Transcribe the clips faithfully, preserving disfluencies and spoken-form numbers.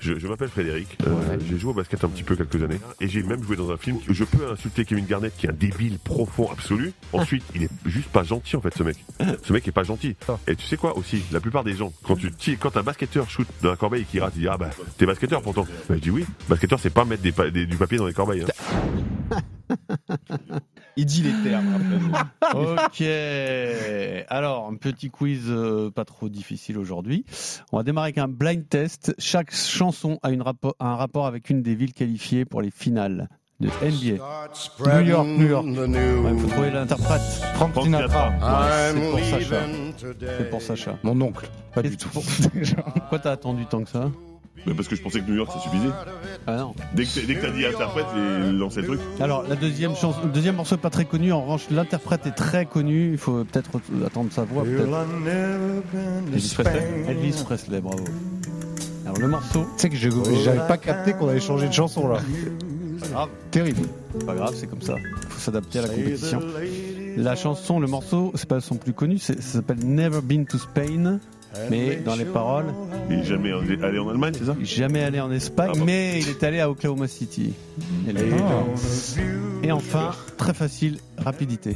Je, je m'appelle Frédéric, euh, ouais. j'ai joué au basket un petit peu quelques années et j'ai même joué dans un film. Je peux insulter Kevin Garnett qui est un débile profond absolu. Ensuite, il est juste pas gentil en fait ce mec. Ce mec est pas gentil. Et tu sais quoi aussi, la plupart des gens, quand tu quand un basketteur shoot dans la corbeille et qu'il rate, il dit ah bah t'es basketteur pourtant. Bah, je dis oui, basketteur c'est pas mettre des, des, du papier dans les corbeilles. Hein. Il dit les termes. Ok. Alors, un petit quiz euh, pas trop difficile aujourd'hui. On va démarrer avec un blind test. Chaque chanson a une rapport, un rapport avec une des villes qualifiées pour les finales de N B A. New York, New York. Il faut trouver l'interprète. Frank Sinatra. Ouais, c'est pour Sacha. C'est pour Sacha. Mon oncle. Pas du tout. Pourquoi t'as attendu tant que ça? Mais parce que je pensais que New York ça suffisait. Ah non. Dès que, dès que t'as dit interprète, les lancer le truc. Alors la deuxième chanson, le deuxième morceau est pas très connu. En revanche, l'interprète est très connu. Il faut peut-être attendre sa voix. Peut-être. Elvis Presley. Elvis Presley, bravo. Alors le morceau. Tu sais que je, j'avais pas capté qu'on avait changé de chanson là. Pas grave. Terrible. Pas grave, c'est comme ça. Faut s'adapter à la compétition. La chanson, le morceau, c'est pas son plus connu. C'est, ça s'appelle Never Been to Spain. Mais dans les paroles, il est jamais allé en Allemagne, c'est ça? Jamais allé en Espagne, ah bon. Mais il est allé à Oklahoma City. Et, oh. Et enfin, très facile, rapidité.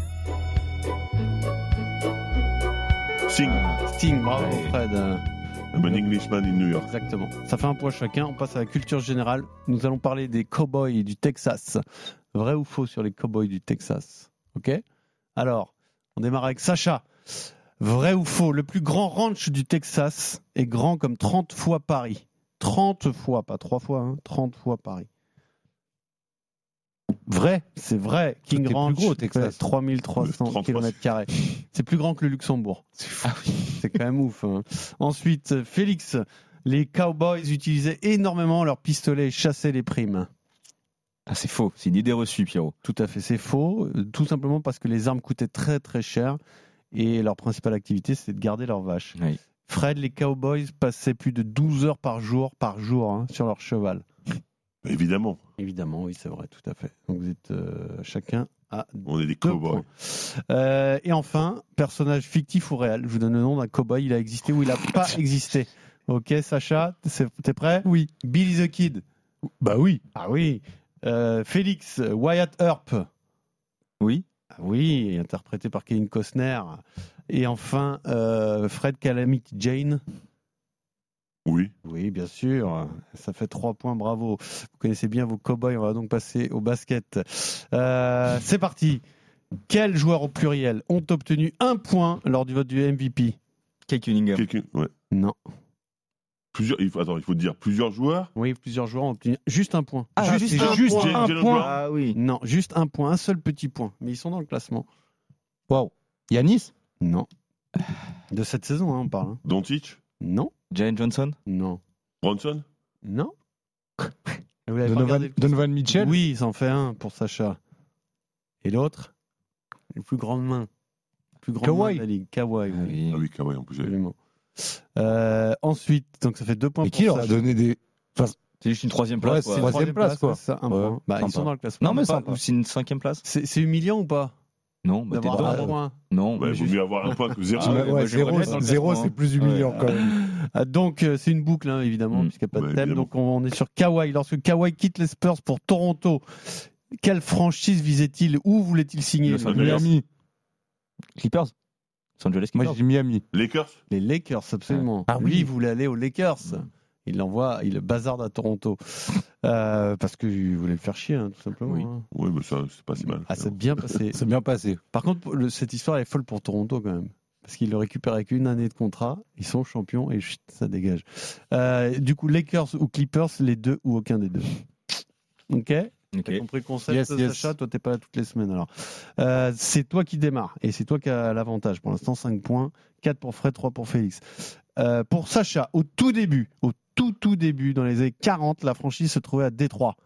Sting. Sting, bravo Fred. I'm an Englishman in New York. Exactement. Ça fait un point chacun. On passe à la culture générale. Nous allons parler des cowboys du Texas. Vrai ou faux sur les cowboys du Texas? Ok. Alors, on démarre avec Sacha. Vrai ou faux, le plus grand ranch du Texas est grand comme trente fois Paris. trente fois, pas trois fois, hein, trente fois Paris. Vrai, c'est vrai. King Ranch, plus gros, Texas. trois mille trois cents kilomètres carrés. C'est plus grand que le Luxembourg. C'est, ah oui. C'est quand même ouf. Hein. Ensuite, Félix, les Cowboys utilisaient énormément leurs pistolets et chassaient les primes. Ah, c'est faux, c'est une idée reçue, Pierrot. Tout à fait, c'est faux. Tout simplement parce que les armes coûtaient très très cher. Et leur principale activité, c'est de garder leurs vaches. Oui. Fred, les Cowboys passaient plus de douze heures par jour, par jour hein, sur leur cheval. Évidemment. Évidemment, oui, c'est vrai, tout à fait. Donc vous êtes euh, chacun à On est des cowboys. Euh, et enfin, personnage fictif ou réel. Je vous donne le nom d'un cowboy. Il a existé ou il n'a pas existé. Ok, Sacha, t'es prêt? Oui. Billy the Kid. Bah oui. Ah oui. Euh, Félix, Wyatt Earp. Oui. Ah oui, interprété par Kevin Costner. Et enfin, euh, Fred Calamity Jane. Oui. Oui, bien sûr. Ça fait trois points, bravo. Vous connaissez bien vos cow-boys. On va donc passer au basket. Euh, c'est parti. Quels joueurs au pluriel ont obtenu un point lors du vote du M V P? Kay Cunningham. Kay, ouais. Non. Plusieurs, il faut, attends, il faut dire plusieurs joueurs. Oui, plusieurs joueurs ont obtenu juste un point. Ah, juste, juste un juste point. un Jalen point. Brown. Ah oui. Non, juste un point, un seul petit point. Mais ils sont dans le classement. Waouh. Yanis? Non. De cette saison, hein, on parle. Hein. Doncic? Non. Jalen Johnson? Non. Bronson? Non. Vous l'avez pas Donovan, regardé le Donovan Mitchell? Oui, ça en fait un pour Sacha. Et l'autre? Les plus grandes mains. Les plus grandes Kawhi. mains de la ligue. Kawhi, oui. Oui. Ah oui, Kawhi en plus. Absolument. Euh, ensuite, donc ça fait deux points Et pour qui leur a Sacha. donné des. Enfin, C'est juste une troisième place. Ouais, quoi. c'est une troisième place, quoi. C'est ça, un Ouais, point. Bah, ils sympa. sont dans le classement. Non, mais Sympa. c'est une cinquième place. C'est, c'est humiliant ou pas Non, bah, t'es d'avoir dedans. un point? Non, Ouais, mais il vaut juste- mieux avoir un point que zéro. Ah ouais, ouais, moi, j'aimerais zéro, bien être dans le zéro, classement, c'est plus humiliant Ouais. quand même. Ah, donc euh, c'est une boucle hein, évidemment Mm. puisqu'il n'y a pas de Ouais, thème. évidemment. Donc on, on est sur Kawhi. Lorsque Kawhi quitte les Spurs pour Toronto, quelle franchise visait-il? Où voulait-il signer? Los Angeles. Miami. Clippers. Los Angeles Moi, Clippers. j'ai dit Miami. Lakers? Les Lakers, absolument. Ah oui. Lui, il voulait aller aux Lakers. Il l'envoie, il le bazarde à Toronto. Euh, parce qu'il voulait le faire chier, hein, tout simplement. Oui. hein. Oui, mais ça, c'est pas si mal. Ah, c'est bien passé. C'est bien passé. Par contre, le- cette histoire est folle pour Toronto quand même. Parce qu'il le récupère avec une année de contrat. Ils sont champions et chut, ça dégage. Euh, du coup, Lakers ou Clippers, les deux ou aucun des deux. Ok? Ok. T'as compris le concept, Yes, yes. Sacha? Toi, t'es pas là toutes les semaines alors. Euh, c'est toi qui démarre et c'est toi qui as l'avantage. Pour l'instant, cinq points. quatre pour Fred, trois pour Félix. Euh, pour Sacha, au tout début, au tout tout début, dans les années quarante, la franchise se trouvait à Détroit.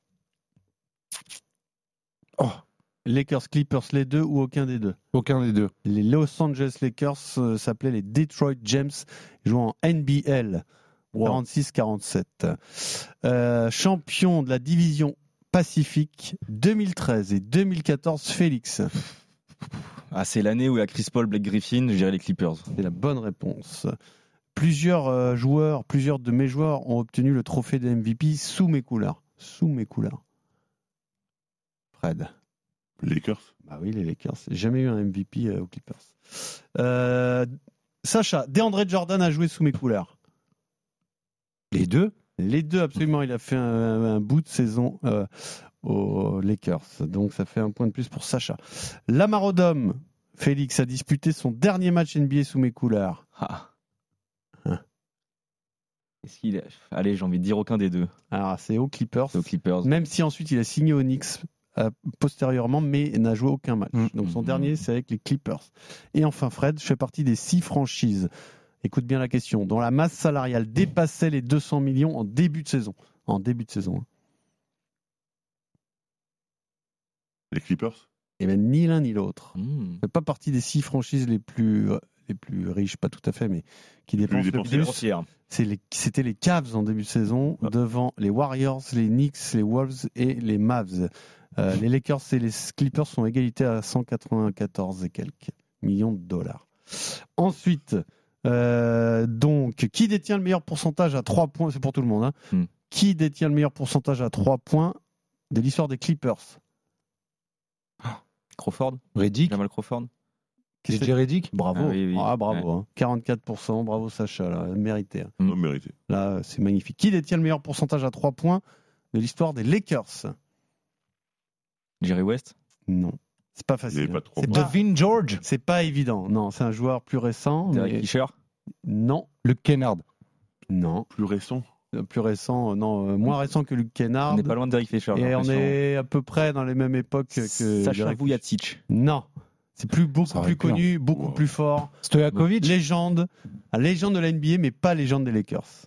Oh, Lakers, Clippers, les deux ou aucun des deux? aucun des deux. Les Los Angeles Lakers euh, s'appelaient les Detroit Gems, jouant en N B L, quarante-six quarante-sept. Euh, champion de la division Pacifique deux mille treize et deux mille quatorze, Félix. Ah, c'est l'année où il y a Chris Paul, Blake Griffin, je dirais les Clippers. C'est la bonne réponse. Plusieurs euh, joueurs, plusieurs de mes joueurs ont obtenu le trophée de M V P sous mes couleurs. Sous mes couleurs. Fred. Les Lakers. Bah oui, les Lakers. J'ai jamais eu un M V P euh, aux Clippers. Euh, Sacha, DeAndre Jordan a joué sous mes couleurs. Les deux. Les deux, absolument. Il a fait un, un bout de saison euh, aux Lakers. Donc, ça fait un point de plus pour Sacha. Lamar Odom, Félix, a disputé son dernier match N B A sous mes couleurs. Ah. Hein. Est-ce qu'il est... Allez, j'ai envie de dire aucun des deux. Alors, c'est aux Clippers. C'est aux Clippers. Même si ensuite, il a signé aux Knicks euh, postérieurement, mais n'a joué aucun match. Mmh. Donc, son Mmh. dernier, c'est avec les Clippers. Et enfin, Fred, je fais partie des six franchises. Écoute bien la question. Dont la masse salariale dépassait les deux cents millions en début de saison. En début de saison. Les Clippers. Et bien, ni l'un ni l'autre. Mmh. Je fais pas partie des six franchises les plus, euh, les plus riches, pas tout à fait, mais qui Les plus dépensent le dépensées. plus. Grossière. C'est les- C'était les Cavs en début de saison, Ah. devant les Warriors, les Knicks, les Wolves et les Mavs. Euh, les Lakers et les Clippers sont égalité à cent quatre-vingt-quatorze et quelques millions de dollars. Ensuite, euh, donc, qui détient le meilleur pourcentage à trois points? C'est pour tout le monde. Hein. Hmm. Qui détient le meilleur pourcentage à trois points de l'histoire des Clippers? Crawford Reddick. Jamal Crawford Qui J c'est J Reddick. Bravo. Ah oui, oui. Ah, bravo. hein. quarante-quatre pour cent. Bravo, Sacha. Là. Mérité. hein. Mm. Non, mérité. Là, c'est magnifique. Qui détient le meilleur pourcentage à trois points de l'histoire des Lakers? Jerry West Non. C'est pas Il n'y facile. avait pas hein. trop. C'est de- pas, Devin George. c'est pas évident. Non, c'est un joueur plus récent. Derek mais- Fisher Non. Luke Kennard. Non. Plus récent. Euh, Plus récent. euh, Non. euh, moins récent que Luke Kennard. On n'est pas loin de Derek Fisher. j'ai Et on l'impression. est à peu près dans les mêmes époques que. Sacha Derek- Vujacic. Non. C'est plus, beaucoup Ça aurait plus pu, hein. connu, beaucoup Wow. plus fort. Stojakovic. Légende. Un légende de la N B A, mais pas légende des Lakers.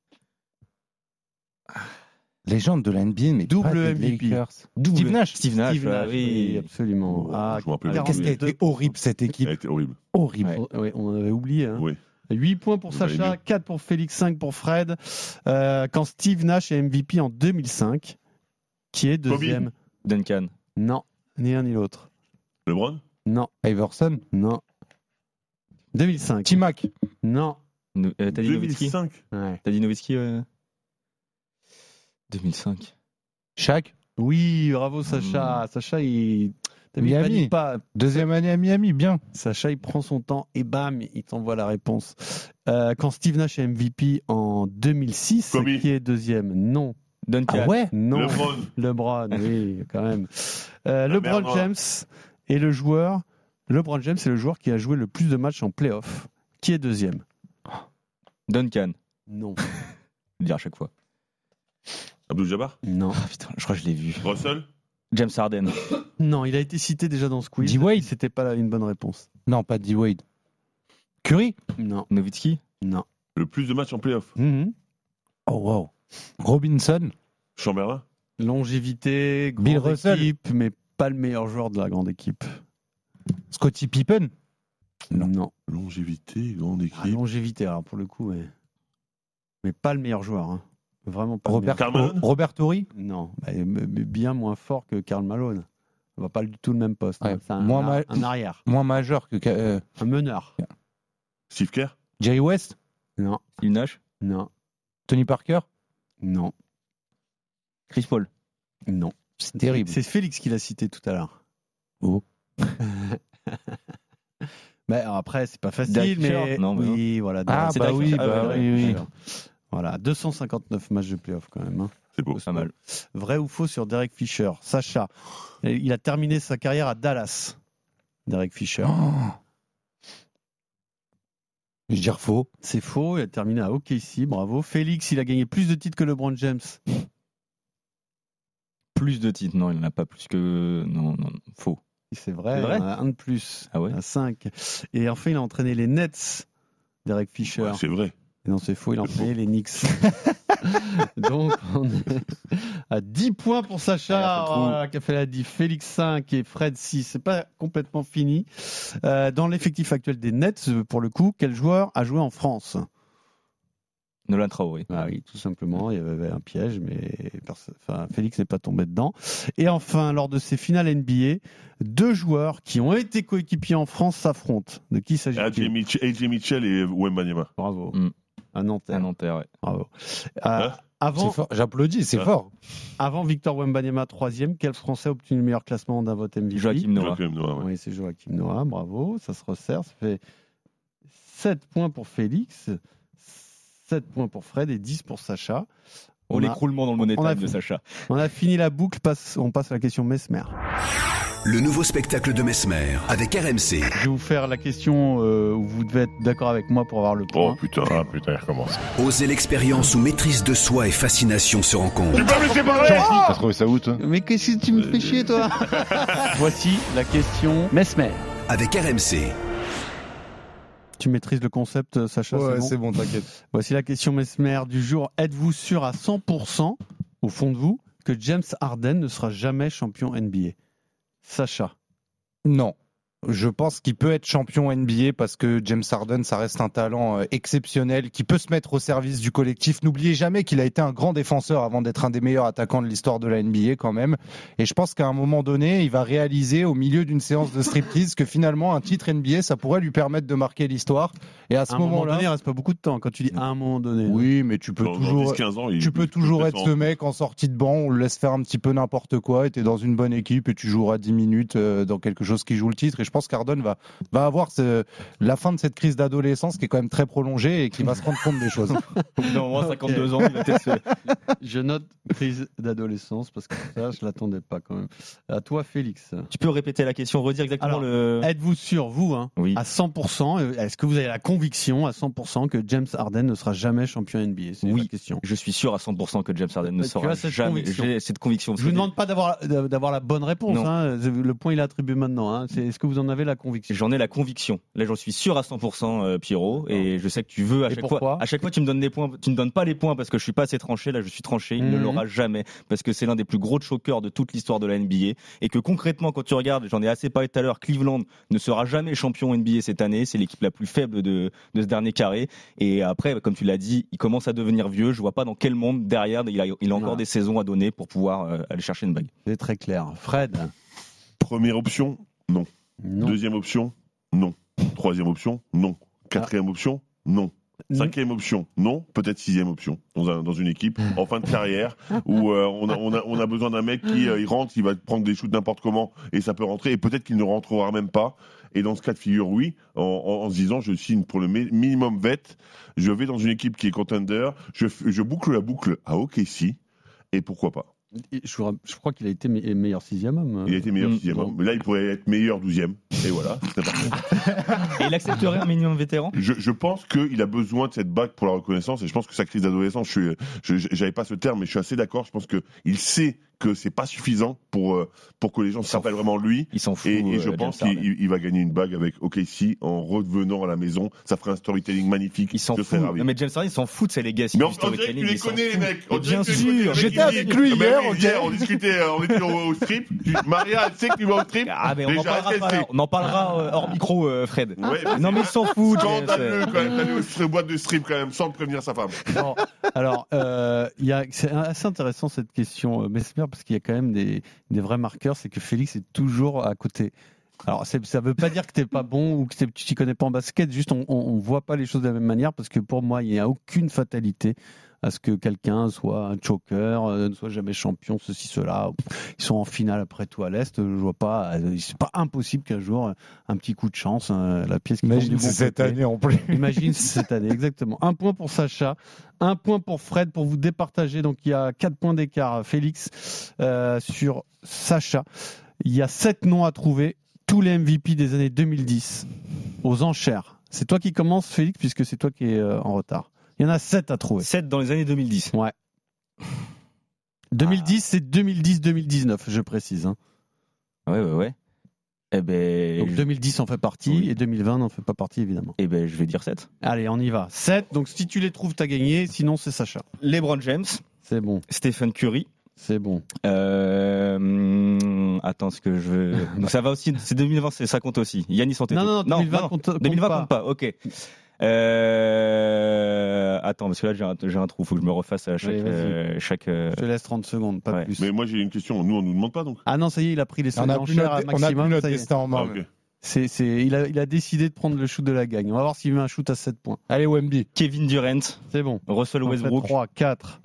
Légende de la N B A, mais Double pas des M V P. Lakers. Double. Steve Nash. Steve Nash, Steve Nash, ouais, oui, oui. absolument. Oh, Ah, je me rappelle Mais Ah, Qu'est-ce oui. qui a été horrible cette Elle équipe. a été horrible. Horrible. Ouais. Oui, on avait oublié. Hein. Oui. huit points pour Vous avez Sacha, mieux. quatre pour Félix, cinq pour Fred. Euh, quand Steve Nash est M V P en deux mille cinq, qui est deuxième? Duncan. Non, ni l'un ni l'autre. LeBron. Non, Iverson. non. deux mille cinq. T-Mac. Non. No- euh, T'as dit Nowitzki deux mille cinq. Ouais. T'as dit Nowitzki euh... deux mille cinq. Shaq. Oui, bravo Sacha. Sacha, il. T'as vu, il Miami. panique pas. Deuxième année à Miami, bien. Sacha, il prend son temps et bam, il t'envoie la réponse. Euh, quand Steve Nash est M V P en deux mille six, Kobe. qui est deuxième? Non. Duncan. Ah ouais. Non. LeBron. LeBron, oui, quand même. Euh, La LeBron merde. James est le joueur. LeBron James est le joueur qui a joué le plus de matchs en playoff. Qui est deuxième? Duncan. Non. Je le dis à chaque fois. Abdul-Jabbar. Non. Ah putain, je crois que je l'ai vu. Russell. James Harden. Non, il a été cité déjà dans ce quiz. D-Wade. C'était pas une bonne réponse. Non, pas D-Wade. Curry. Non. Nowitzki. Non. Le plus de matchs en playoff. Mhm. Oh wow. Robinson. Chamberlain. Longévité, grande Bill Russell. équipe, mais pas le meilleur joueur de la grande équipe. Scottie Pippen. Non. Longévité, grande Ah, équipe. longévité, alors pour le coup, mais, mais pas le meilleur joueur. hein. Vraiment pas. Robert, Karl Malone. Robert Torrey. Le meilleur. Non, mais- mais bien moins fort que Karl Malone. On va pas du tout le même poste. Ouais, hein. C'est un, moins ar- ma- un arrière, Moins majeur que euh, un meneur. Steve Kerr. Jerry West. Non, Steve Nash. non, Tony Parker. non, Chris Paul. non. C'est terrible. C'est Félix qui l'a cité tout à l'heure. Oh. Mais alors après, c'est pas facile, Derek Fisher mais Non, mais oui, voilà. Ah, Derek bah Fisher. oui, Ah, bah Derek oui, oui. Fisher. Voilà, deux cent cinquante-neuf matchs de playoff quand même. hein. C'est beau. Pas mal. Vrai ou faux sur Derek Fisher? Sacha, il a terminé sa carrière à Dallas. Derek Fisher. Oh. Je vais dire faux. C'est faux, il a terminé à O K C, bravo. Félix, il a gagné plus de titres que LeBron James. Plus de titres. Non, il n'en a pas plus que. Non, non, non. Faux. C'est vrai, C'est vrai il en a un de plus. Ah ouais Il en a cinq. Et enfin, il a entraîné les Nets, Derek Fisher. Ouais, c'est vrai. Et non, c'est faux, il a entraîné les Knicks. Donc, on est à dix points pour Sacha, Ah, faut voilà, qui a fait la diff. Félix cinq et Fred six. C'est pas complètement fini. Euh, dans l'effectif actuel des Nets, pour le coup, quel joueur a joué en France? Nolan Traoré. Ah oui, tout simplement, il y avait un piège, mais perso- enfin, Félix n'est pas tombé dedans. Et enfin, lors de ces finales N B A, deux joueurs qui ont été coéquipiers en France s'affrontent. De qui A J s'agit-il? Mitchell, A J Mitchell et Wembanyama. Bravo. Mm. À Nanterre. À Nanterre, ouais. Bravo. Euh, Hein avant, C'est fort. J'applaudis, c'est Ah. fort. avant Victor Wembanyama, troisième, quel Français a obtenu le meilleur classement d'un vote M V P? Joachim Noah. Joachim Noah, ouais. Oui, c'est Joachim Noah, bravo, ça se resserre, ça fait sept points pour Félix, sept points pour Fred et dix pour Sacha. Oh, On a, l'écroulement dans le money on a time de fait- Sacha. on a fini la boucle, passe, on passe à la question Mesmer. Le nouveau spectacle de Mesmer avec R M C. Je vais vous faire la question euh, où vous devez être d'accord avec moi pour avoir le Oh point. putain, ah putain, il recommence. Osez l'expérience où maîtrise de soi et fascination se rencontrent. pas me séparer. T'as trouvé ça où, toi? Mais qu'est-ce que tu me fais chier, toi? Voici la question Mesmer. Avec R M C. Tu maîtrises le concept, Sacha? Ouais, c'est bon c'est bon, t'inquiète. Voici la question Mesmer du jour. Êtes-vous sûr à cent pour cent, au fond de vous, que James Harden ne sera jamais champion N B A? Sacha. Non. Je pense qu'il peut être champion N B A parce que James Harden, ça reste un talent euh, exceptionnel qui peut se mettre au service du collectif. N'oubliez jamais qu'il a été un grand défenseur avant d'être un des meilleurs attaquants de l'histoire de la N B A quand même. Et je pense qu'à un moment donné, il va réaliser au milieu d'une séance de striptease que finalement un titre N B A, ça pourrait lui permettre de marquer l'histoire. Et à ce À un moment moment-là, donné, il reste pas beaucoup de temps. Quand tu dis à un moment donné. oui, mais tu peux Dans, dans toujours. dix quinze ans, il Tu peux il toujours peut être ce descendre. mec en sortie de banc, on le laisse faire un petit peu n'importe quoi, et t'es dans une bonne équipe et tu joueras dix minutes euh, dans quelque chose qui joue le titre. Et je pense qu'Harden va, va avoir ce- la fin de cette crise d'adolescence qui est quand même très prolongée et qui va se rendre compte des choses. Au bout d'un moment, cinquante-deux ans, il va peut-être se... Je note crise d'adolescence parce que ça, je l'attendais pas quand même. À toi, Félix. Tu peux répéter la question, redire exactement Alors, le... Êtes-vous sûr, vous, hein, Oui. à cent pour cent, euh, est-ce que vous avez la conviction à cent pour cent que James Harden ne sera jamais champion N B A? C'est Oui. la question. Je suis sûr à cent pour cent que James Harden ne Tu sera as cette jamais. conviction. J'ai cette conviction. Je vous demande pas d'avoir d'avoir la bonne réponse. Non. Hein. Le point il est attribué maintenant. Hein. C'est- Est-ce que vous en avez la conviction? J'en ai la conviction. Là, j'en suis sûr à cent pour cent, euh, Pierrot. Et je sais que tu veux à Et chaque pourquoi fois. À chaque fois, tu me donnes des points. Tu me donnes pas les points parce que je suis pas assez tranché. Là, je suis tranché. Il ne Mhm. l'aura jamais parce que c'est l'un des plus gros chokers de toute l'histoire de la N B A. Et que concrètement, quand tu regardes, j'en ai assez parlé tout à l'heure, Cleveland ne sera jamais champion N B A cette année. C'est l'équipe la plus faible de, de ce dernier carré. Et après, comme tu l'as dit, il commence à devenir vieux. Je vois pas dans quel monde derrière il a, il a encore Voilà. des saisons à donner pour pouvoir euh, aller chercher une bague. C'est très clair. Fred. Première option, non. Non. Deuxième option, non. Troisième option, non. Quatrième Ah. option, non. Cinquième option, non. Peut-être sixième option dans, un, dans une équipe en fin de carrière où euh, on, a, on, a, on a besoin d'un mec qui euh, il rentre, il va prendre des shoots n'importe comment et ça peut rentrer et peut-être qu'il ne rentrera même pas. Et dans ce cas de figure, oui, en, en, en se disant je signe pour le mi- minimum vet, je vais dans une équipe qui est contender, je, f- je boucle la boucle à O K C et pourquoi pas. Je, je crois qu'il a été me- meilleur sixième homme. Il a été meilleur Mm. sixième homme. Mais là, il pourrait être meilleur douzième. Et voilà, c'est parti. Et il accepterait un minimum vétéran? Je, je pense qu'il a besoin de cette bague pour la reconnaissance et je pense que sa crise d'adolescence, je suis, je, j'avais pas ce terme, mais je suis assez d'accord. Je pense qu'il sait que c'est pas suffisant pour, euh, pour que les gens se s'en rappellent vraiment de lui. Il s'en fout. Et, et euh, je James pense Harden. qu'il il- il va gagner une bague avec O K C en revenant à la maison. Ça ferait un storytelling magnifique. Il s'en je fout. serais ravi. Non, mais James Harden, il s'en fout de ses legacy. Mais du on, on dirait que tu storytelling, les il s'en connais, les fout. mecs. On Mais dirait bien que tu les connais, les sûr. mecs. J'étais avec lui Ah, mais hier, oui, ok. hier, on discutait, euh, on était au, au strip. Tu- Maria, elle sait que tu vas au strip. Ah, mais on en Déjà, parlera elle pas. sait. là. On en parlera euh, hors micro, euh, Fred. Ouais, Non, mais il s'en fout. James. Scandaleux quand même d'aller aux boîtes de strip quand même sans prévenir sa femme. Non. Alors, euh, il y a, c'est assez intéressant cette question, euh, Mesmer, parce qu'il y a quand même des, des vrais marqueurs. C'est que Félix est toujours à côté. Alors, c'est- ça ne veut pas dire que t'es pas bon ou que t'es- tu t'y connais pas en basket. Juste, on, on, on voit pas les choses de la même manière parce que pour moi, il n'y a aucune fatalité à ce que quelqu'un soit un choker, euh, ne soit jamais champion, ceci, cela. Ils sont en finale après tout à l'Est. Je vois pas. euh, C'est pas impossible qu'un jour, euh, un petit coup de chance, euh, la pièce qui tombe du Imagine bon c'est cette côté. année en plus. Imagine cette année, exactement. Un point pour Sacha, un point pour Fred pour vous départager. Donc il y a quatre points d'écart, Félix, euh, sur Sacha. Il y a sept noms à trouver, tous les M V P des années deux mille dix, aux enchères. C'est toi qui commences, Félix, puisque c'est toi qui es euh, en retard. Il y en a sept à trouver. sept dans les années deux mille dix. Ouais. deux mille dix, c'est deux mille dix deux mille dix-neuf, je précise. hein. Ouais, ouais, ouais. Eh ben, Donc je... deux mille dix en fait partie Oui. et deux mille vingt n'en fait pas partie, évidemment. eh ben, je vais dire sept. Allez, on y va. sept, donc si tu les trouves, t'as gagné, sinon c'est Sacha. LeBron James, C'est bon, Stephen Curry. c'est bon. Euh... hum, Attends, ce que je veux. Donc ça va aussi. C'est deux mille vingt, c'est- ça compte aussi. Yannis Antetokounmpo. Non, non, non, deux mille vingt non, compte- compte deux mille vingt pas. compte pas. Ok. Euh... Attends, parce que là j'ai un, j'ai un trou, faut que je me refasse à chaque. Allez, vas-y. euh, chaque euh, Je te laisse trente secondes, pas Ouais. plus. Mais moi j'ai une question, nous on nous demande pas donc. Ah non, ça y est, il a pris les On n'a plus enchères notre, à on a plus maximum. notre ça y est. destin en main. Ah, ok. C'est, c'est, il, a, il a décidé de prendre le shoot de la gagne. On va voir s'il met un shoot à sept points. Allez, Wemby. Kevin Durant, C'est bon. Russell Westbrook. trois, quatre.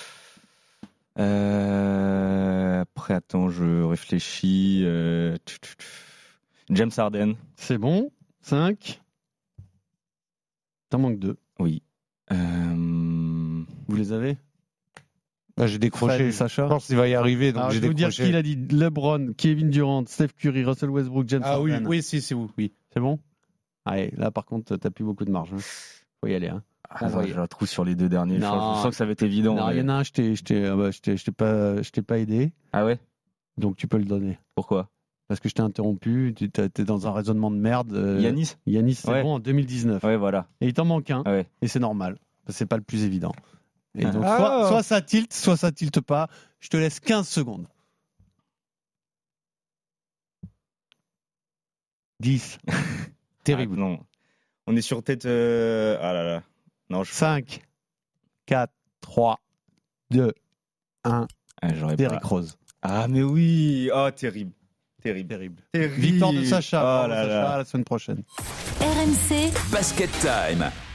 Euh... Après, attends, je réfléchis. Euh... James Harden. C'est bon. cinq. T'en manques deux. Oui. Euh... Vous les avez? Bah, j'ai Fred décroché. et Je Sacha. pense qu'il va y arriver, donc Alors, j'ai je vais vous dire décroché. qui il a dit. LeBron, Kevin Durant, Steph Curry, Russell Westbrook, James Ah oui, Harden. oui, si, c'est vous. Oui. C'est bon? Allez, là par contre, t'as plus beaucoup de marge. Hein. Faut y aller. Hein. Ah, j'ai un trou sur les deux derniers. Je Non. sens, je sens que ça va être évident. Non, il mais- y en a un, je t'ai, je t'ai, ah bah, je t'ai, je t'ai pas, je t'ai pas aidé, Ah ouais? donc tu peux le donner. Pourquoi? Parce que je t'ai interrompu, tu t'es t'es dans un raisonnement de merde. euh, Yanis? Yanis, c'est Ouais. bon en deux mille dix-neuf. Ouais, voilà. Et il t'en manque un, Ah ouais. et c'est normal. Parce que c'est pas le plus évident. Et donc, Ah. soit, soit ça tilte, soit ça tilte pas. Je te laisse quinze secondes. dix. Terrible. Ah, non. On est sur tête. euh, Ah là là. Non, je. cinq, quatre, trois, deux, un. Ah, j'aurais Derrick pas. Rose. Ah, mais oui. Oh, terrible. Terrible. Terrible. Terrible. Victoire de Sacha. Oh Bravo, là Sacha. là. À la semaine prochaine. R M C Basket Time.